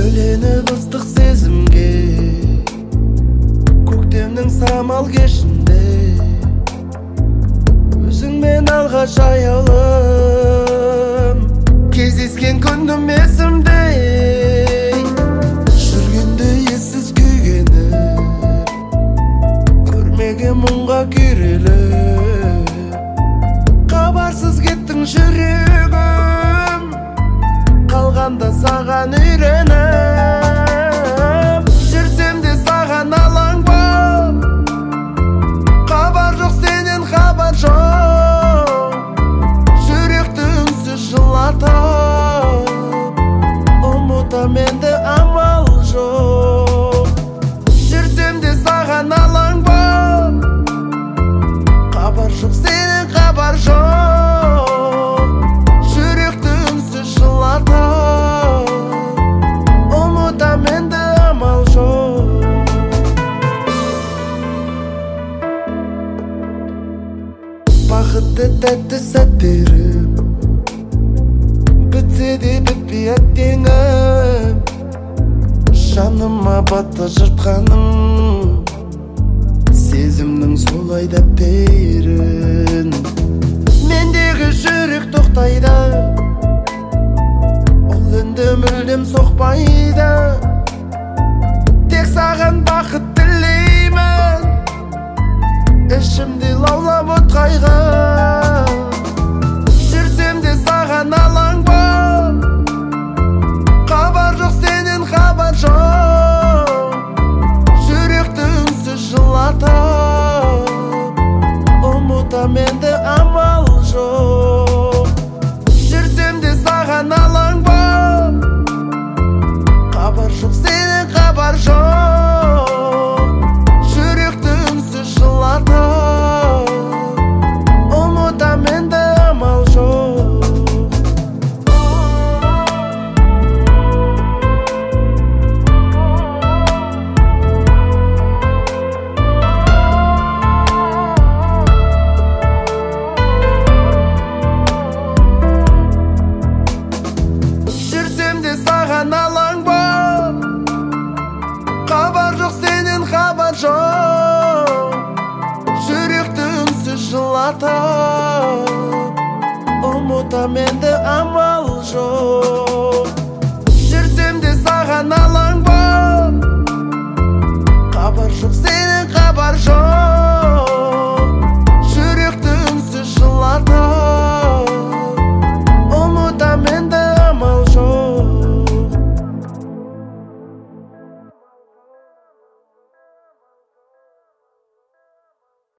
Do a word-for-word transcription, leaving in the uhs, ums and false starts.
бөленіп ыстық сезімге, көктемнің самал кешінде өзіңмен алғаш аяулым кездескен күнім есімде. Жүргенде ессіз күйгеніп, көрмеген мұңға күйреліп, хабарсыз кеттің жүрегім, қалғанда саған үйреніп. Жүрсем де саған алаң боп, хабар жоқ сенен, хабар жоқ. Жүректі үнсіз жылатып, ұмытам енді амал жоқ. Жүрсем де саған алаң боп, хабар жоқ сенен, хабар жоқ. Жүректі үнсіз жылатып, ұмытам енді амал жоқ. Бақытты тәтті сәттерім бітсе де бітпей әттеңім, жаныма батты жыртқаным, сезімнің солай дәптерін. Мендегі жүрек тоқтайды, ол үнді мүлдем соқпайды. Тек саған бақыт тілеймін, ішімде лаулап от қайғы. Жүрсем де саған алаң боп, хабар жоқ сенен, хабар жоқ. Жүректі үнсіз жылатып, ұмытам енді амал жоқ. Жүрсем де саған алаң боп, хабар жоқ сенен, хабар жоқ. Жүректі үнсіз жылатып, ұмытам енді амал жоқ. Жүрсем де саған алаң боп, хабар жоқ сенен, хабар жоқ. Жүректі үнсіз жылатып, ұмытам енді амал жоқ.